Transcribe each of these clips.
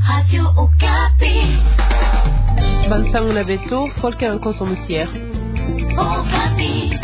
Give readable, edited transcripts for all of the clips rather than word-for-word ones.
Radio Okapi. Bansango na beto, folke an konsomusier. Okapi.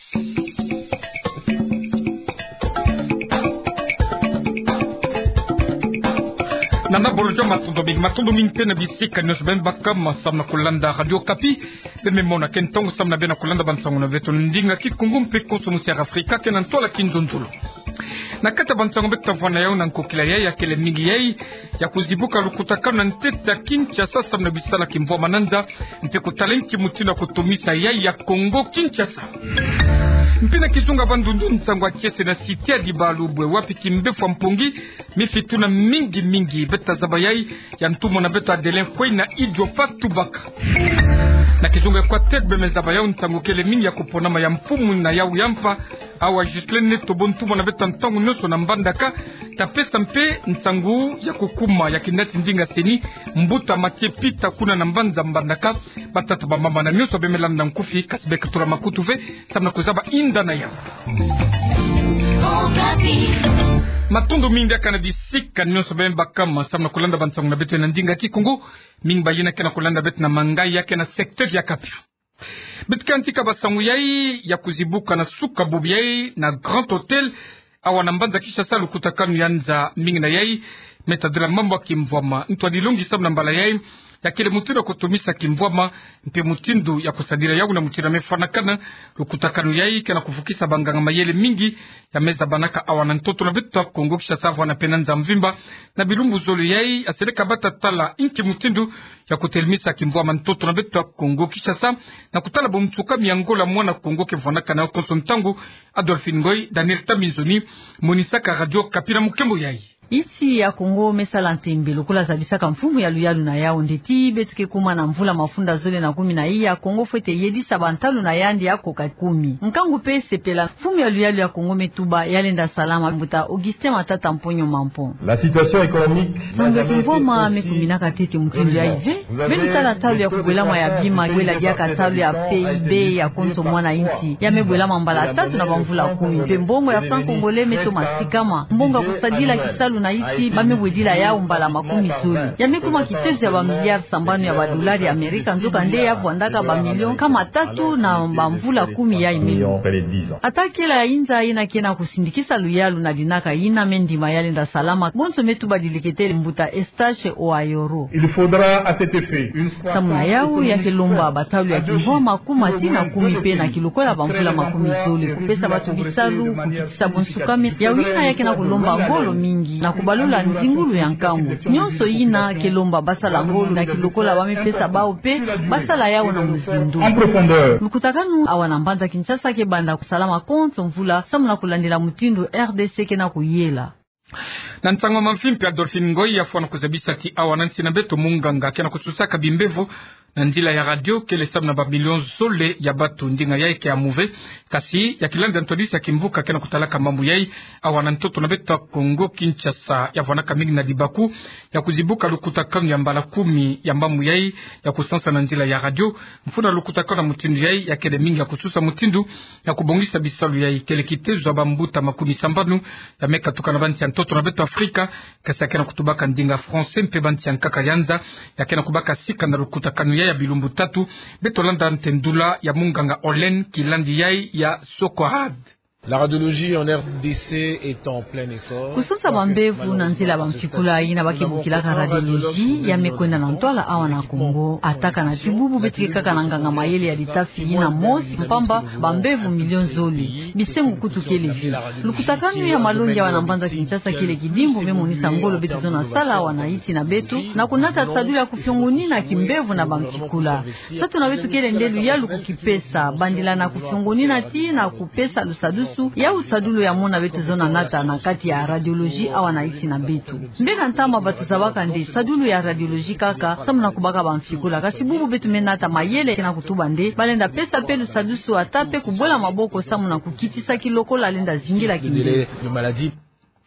Nana bolojo matondo min pena bisika nyos ben bakam samna kulanda Radio Okapi be mona kentongo samna bena kulanda bansango na beto ndinga kikungum pe konsomusier Afrika kenan tola kinzonzulo. Na kata bansango beta vana yao na nkokila ya kele mingi yai ya kuzibuka lukutakana ntete ya Kinshasa samna bisala kimvua mananza mpeko talenti mutina kutumisa yai ya Kongo Kinshasa. Mpina kizunga bandundu nsangwa kiese na sitia di balubwe wapi kimbefu mpungi mifituna mingi beta zabayai ya ntumo na beta Adelin Kwei na Idjo Fatubaka. Na kizunga kwa tekbe mezabayao nsango kele mingi ya kuponama ya mpumu na yau yampa awa jitlene tobo ntumo na beta ntangu nyoso na mbandaka tapesa mpe nsangu ya kukuma ya kinati ndinga seni mbuta makie pita kuna na mbanza mbandaka batata bambamba na nyoso bemelana na nkufi kasibeka tula makutuve samna kuzaba inda na yao. Matundu mingi ya kanabisika nyoso bemba kama samna kulanda bansangu na betu na ndinga kikungu mingi bayina kena kulanda betu na mangai yake na sekter ya kapia. Bitkantika basangu yai ya kuzibuka na suka bubi yai na Grand Hotel awa na mbanza kisha salu kutakanu yanza mingi na yai metadula mambo kimvwama ntu adilungi sabu na mbala yai ya kile mutindo kutumisa kimvwama mpe mutindu ya kusadira yau na mutira mefanakana lukutakanu yai kena kufukisa banganga mayele mingi ya meza banaka awa na ntoto na vitu Kongo kisha savu na penanza mvimba na bilumbu zolu yai aseleka bata tala inki mutindu ya kutelimisa kimvwama ntoto na vitu Kongo kisha sa na kutala bomtuka miangola mwana Kongo kimvwanaka na konsontangu Adolphine Ngoy Daniel Tamizoni Monisaka Radio Kapira mukembo yai. Iti ya Kongo mesala ntembe lokula zabisaka mfumu ya luyalu na yao ndeti betuke kuma na mvula mafunda zole na 10 na iya Kongo fete yedisa bantalu na yandi ya koka 10 nkangu pe sepela mfumu ya luyalu ya Kongo metuba yalenda salama mbuta Augustin Matata Mponyo Mampo. La situation économique Sango kimvoma mekumbina katete mtindo ya ive beni tala talu ya kubwelama ya bima wela dia katalu ya PIB ya konso mwana inti ya mebwelama mbala tatu na bamvula 10 pe mbongo ya franc congolais meto masikama mbonga kusadila kisalu na iti bamebwedila ya mbala 10 zuli ya mekuma kitezo ya bamiliard sambano ya badolari ya Amerika nzoka nde ya bwandaka bamilion kama 3 na bamvula 10 ya ime atakela ya inza ina kena kusindikisa luyalu na dinaka ina mendima yalenda salama bonso metu badiliketele mbuta Estache Oayoro. Il faudra à cet effet une fois samuna yao ya kelomba batalu ya kivoma kumatina 10 pe na kilokola bamvula 10 zuli kupesa batu bisalu kukitisa bonsukame ya wina yake na kulomba ngolo mingi na kubalula nzingulu ya nkambu nyonso ina kelomba basala ngolo na kilokola bamepesa bao pe basala yao na muzindu en profondeur. Lukutakanu awana mbanza Kinshasa ke banda kusalama konto mvula samuna kulandila mutindu RDC ke na kuyela. Na ntango mafimpi Adolphine Ngoy ya fwana kuzabisa ti awa nansi na beto munganga kena kutusaka bimbevo na ndila ya radio kele samna ba milion zole ya batu ndinga yai ke amuve kasi ya kilanda ntodisi ya kimvuka kena kutalaka mambu yai awa na ntoto na beto Kongo Kinshasa ya fwana kamigi na dibaku ya kuzibuka lukutakanu ya mbala 10 ya mbamu yai ya kusansa na ndila ya radio mfuna lukutakanu na mutindu yai ya kele mingi ya kutusa mutindu ya kubongisa bisalu yai kele kitezo bambuta 10 ya meka tukana banti ya ntoto na beto Afrika kasi ya kena kutubaka ndinga français mpe banti ya nkaka yanza ya kena kubaka sika na lukutakanu yai ya bilumbu 3 beto landa ntendula ya munganga Olen kilandi yai ya Sokohad. La radiologie en RDC est en plein essor. Kusansa bambevu na nzela bamfikula ina bakibukilaka radiologie ya mekwenda na ntola awa na Kongo ataka na tibubu betike kaka na nganga mayele ya litafi ina mosi mpamba bambevu milion zoli bisengu kutukele vi lukutakanu ya malongi wana mbanza Kinshasa kile kidimbu memonisa ngolo betu zona sala wana iti na betu na kunata sadulu ya kufyonguni na kimbevu na bamfikula satu na betu kele ndelu ya lukukipesa bandila na kufyonguni na ti na kupesa lusadusu ya usadulu ya mona betu zona nata na kati ya radiologie awa na iti na betu mbeka ntama batu zabaka nde sadulu ya radiologie kaka samuna kubaka bamfikula kasi bubu betu menata mayele kena kutuba nde balenda pesa pelu sadusu atape kubola maboko samuna kukitisa kilokola lenda zingila kimile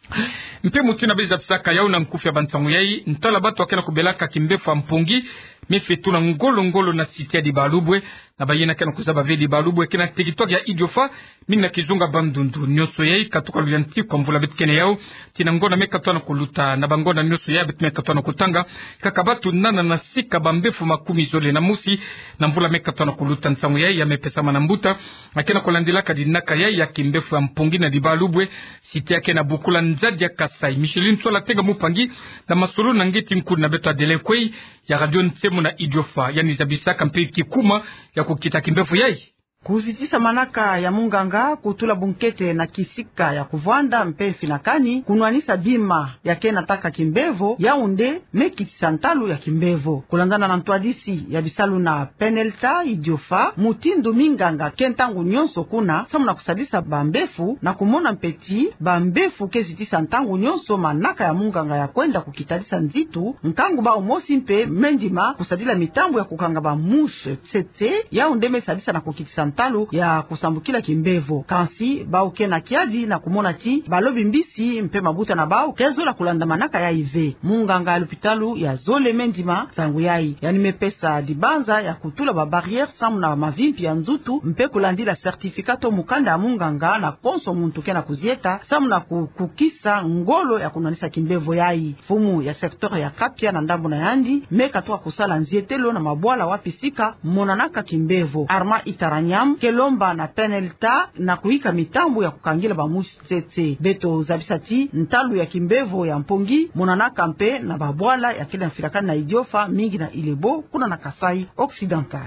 mpe mutina beza pisaka yau na nkufi ya bantangu yai ntala batu wakena kubelaka kimbefu mpungi mefetuna ngolo na sitia di Balubwe na bayena kana kozaba ve di Balubwe kena territoire ya Idiofa mingi na kizunga bandundu nyoso yai katuka luyanti kwa mvula betkene yao tina ngona mekatwana kuluta na bangona nyoso yai betme katwana kutanga kakabatu nana na sika bambefu makumi zole na musi na mvula mekatwana kuluta nsangu yai ya mepesa manambuta akena kolandila kadinaka yai ya kimbefu ya mpongi na di Balubwe sitia kena bukula nzadi ya Kasai Micheline Sola tenga mupangi na masolo na ngeti mkuru na beto adelekwei ya radio Nsemu na Idiofa yani zabisaka mpe kikuma ya kukita kimbefu yai kuzitisa manaka ya munganga kutula bunkete na kisika ya kuvwanda mpe finakani kunwanisa bima ya kena taka kimbevo Yaounde mekitisa ntalu ya kimbevo kulandana na ntwadisi ya bisalu na Penelta Idiofa mutindu minganga kentangu nyonso kuna samuna kusadisa bambefu na kumona mpeti bambefu kezitisa ntangu nyonso manaka ya munganga ya kwenda kukitadisa nzitu nkangu ba umosi mpe mendima kusadila mitambu ya kukanga ba mushe tsetse Yaounde mesadisa na kukitisa ntalu ya kusambukila kimbevo kansi bau kena kiadi na kumona ti balobi mbisi mpe mabuta na bau kezo la kulanda manaka ya ive munganga alupitalu ya zole mendima sangu yai yani mepesa dibanza ya kutula ba barrière samu na mavimpi ya nzutu mpe kulandila certificato mukanda ya munganga na konso muntu kena kuzieta samu na kukisa ngolo ya kunanisa kimbevo yai fumu ya sektor ya Kapia na ndambu na yandi meka toa kusala nzietelo na mabwala wapisika monanaka kimbevo Arma Itaranyam kelomba na Penelta na kuika mitambu ya kukangila bamushi tsetse beto zabisati ntalu ya kimbevo ya mpongi monanaka mpe na babwala ya kila mfirakani na Idiofa mingi na Ilebo kuna na Kasai Occidental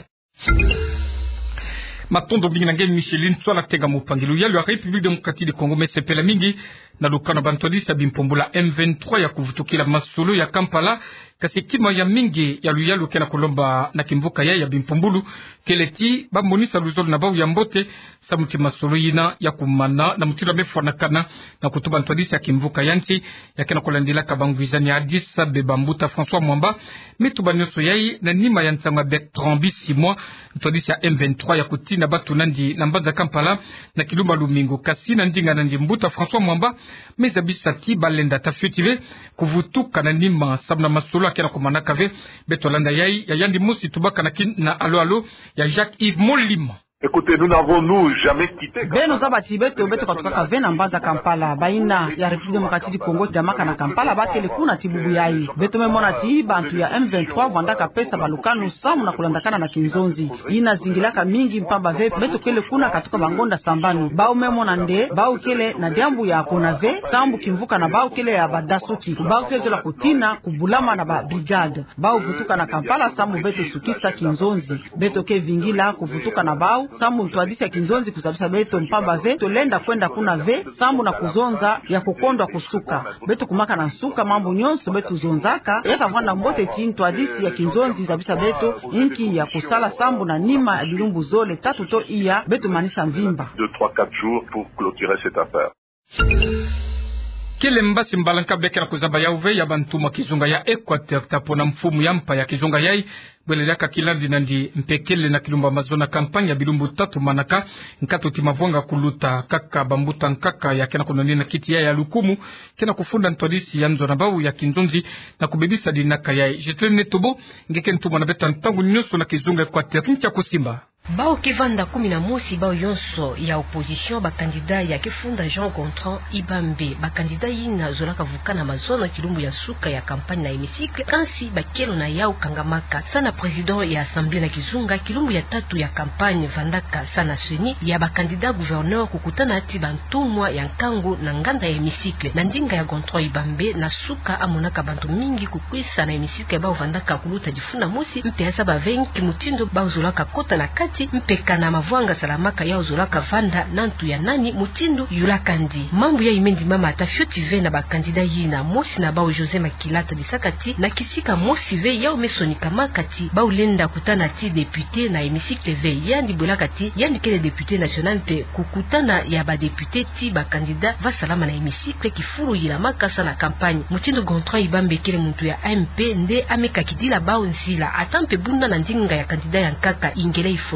matondo bingi na ngeni Micheline Sola tenga mupangilu ya République démocratique du Congo mesepela mingi na lukana bantodisa bimpombula M23 ya kuvutukila masulu ya Kampala kasi kima ya mingi ya luyalu kena kolomba na kimvuka ya bimpombulu keleti bamonisa luzolo na bau ya mbote samuti masulu yina ya kumana na mutila mefuanakana na kutuba ntodisa ya kimvuka yanti ya kena kolandila kabangwizani ya Addis Abeba Mbuta François Mwamba mituba nyoso yai na nima ya nsanga Bertrand Bisimwa ntodisa ya M23 ya kutina batu nandi na mbanza Kampala na kilumba lumingo kasi na ndinga nandi Mbuta François Mwamba mezabisati balenda tafutive kuvutuka na nima sabna masulu akena kumanaka ve betolanda yai ya yandi musi tubaka na alo ya Jacques-Yves Molima. Écoutez, nous jamais quitté. Beno zabati beto katukaka vena mbanza Kampala baina ya République démocratique du Congo damaka na Kampala batele kuna tibubu yai beto memona ti bantu ya M23 vandaka pesa balukanu samu na kulandakana na kinzonzi ina zingilaka mingi mpamba ve beto kele kuna katuka bangonda sambanu bau memona nde bau kele na diambu ya konave sambu kimvuka na bau kele ya badasuki bau kezo la kutina kubulama na ba brigade bau vutuka na Kampala samu beto sukisa kinzonzi beto ke vingila kuvutuka na bau samu ntwadisi ya kinzonzi kusabisa beto mpamba ve tolenda kwenda kuna ve samu na kuzonza ya kukondwa kusuka beto kumaka na suka mambo nyonso beto zonzaka yata vanda mbote ti ntwadisi ya kinzonzi zabisa beto inki ya kusala sambu na nima ya bilumbu zole tatu to iya beto manisa mvimba 2-3-4 jours pour clôturer cette affaire. Kile mbasi mbalanka bekera kuzaba ya uve ya bantuma kizunga ya Equateur tapona mfumu ya mpa ya kizunga yai bwele yaka kilandi nandi mpekele na kilumba mazona kampanya ya bilumbu tatu manaka nkato timavonga kuluta kaka bambuta nkaka ya kena kunoni na kiti ya lukumu kena kufunda ntodisi ya nzo na bau ya kinzonzi na kubebisa dinaka yai jetlene tobo ngeke ntuma na beta ntangu nyoso na kizunga Equateur ncha kusimba bao kevanda 11 bao yonso ya opposition bakandida ya kefunda Jean Gontran Ibambe bakandida yina zolaka vukana mazono kilumbu ya suka ya kampanye na hémicycle kansi bakelo na yao kangamaka sana président ya assemblée na kizunga kilumbu ya tatu ya kampanye vandaka sana seni ya bakandida gouverneur kukutana ati bantumwa ya nkangu na nganda ya hémicycle na ndinga ya Gontran Ibambe na suka amonaka bantu mingi kukwisa na hémicycle bao vandaka kuluta jifuna mosi mpe asa bavenki mutindo bao zolaka kota na kati mpeka na mavwanga salamaka ya ozolaka vanda nantu ya nani mutindu yulakandi mambu ya imendi mama atafyoti ve na bakandida yina mosi na bao José Makilata disakati na kisika mosi ve ya umesonika makati bao lenda kutana ti député na hémicycle ve yandi bolakati yandi kele député national pe kukutana ya ba député ti bakandida va salama na hémicycle kifuru yila makasa na campagne mutindu Gontran Ibambe kele muntu ya MP nde amekakidila bao nzila atampe bunda na ndinga ya kandida ya nkaka ingele ifo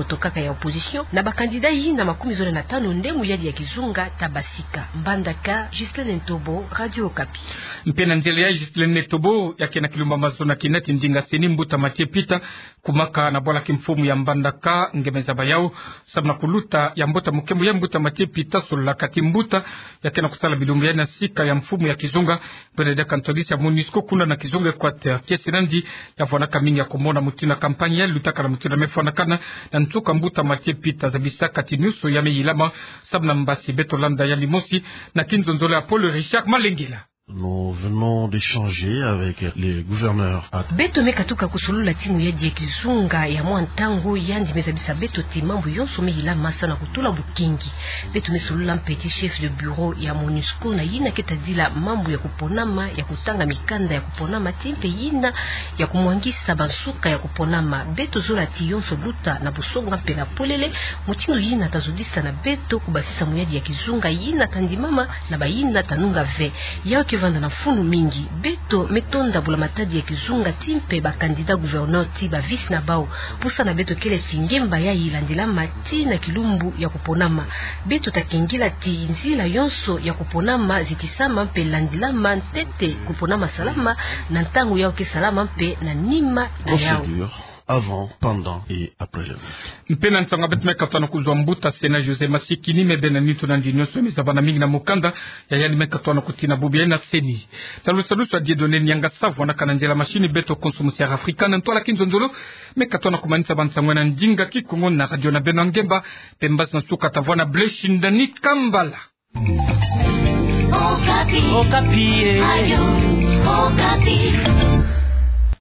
moto kaka ya opposition na bakandida yi na 15 nde muyadi ya Kizunga tabasika. Mbandaka, Justin Ntobo, Radio Okapi. Mpena njele ya Justin Ntobo yake na kilumba mazona kineti ndinga seni mbuta matie pita kumaka na bola kimfumu ya Mbandaka ngemeza bayao sabna kuluta ya mbuta mukembu ya mbuta matie pita sola kati mbuta yake na kusala bilungu ya na sika ya mfumu ya Kizunga pwede ya kantolisi ya MONUSCO kuna na Kizunga Equateur kiesi nandi ya fuanaka mingi ya kumona mutina kampanya lutaka na mutina mefuanakana na ntuka mbuta matie pita za bisaka tinuso ya meilama sabna mbasi beto landa ya limosi na kinzonzole ya Paul Richard Malengela. Nous venons d'échanger avec les gouverneurs. Beto mekatuka kusulula timu ya Kizunga ya mwantango yandi mezabisa beto te mambo yonso mehila masa na kutula bukingi. Beto mesulula petit chef de bureau ya MONUSCO na yina ketadila mambo ya kuponama ya kutanga mikanda ya kuponama tempe yina ya kumwangisa bansuka ya kuponama. Beto zola ti yonso buta na busonga pena polele mutino yina tazudisa na beto kubasisa muyadi ya Kizunga yina tandimama na bayina tanunga ve yao vanda na funu mingi. Beto metonda bula matadi ya Kizunga timpe ba kandida gouverneur ti ba vice na bao pusa na beto kele singemba ya ilandila mati na kilumbu ya kuponama. Beto takingila ti nzila yonso ya kuponama zitisama mpe landila mantete kuponama salama na ntangu yao ke salama mpe na nima na yao avant, pendant et après le vote. Mpena nsanga betme katana kuzwa mbuta sena Jose Masikini mebena nitu na ndinyoso mizabana mingi na mukanda ya yani mekatwana kutina bubi na seni. Talusalusu a Dieudonné Nyanga Savo na kananjela machine beto consommusière africaine ntola kinzondolo mekatwana kumanisa bansangwena ndinga kikongo na radio na beno ngemba pembas na suka tavwana bleshindani kambala. Okapi. Okapi. Radio Okapi.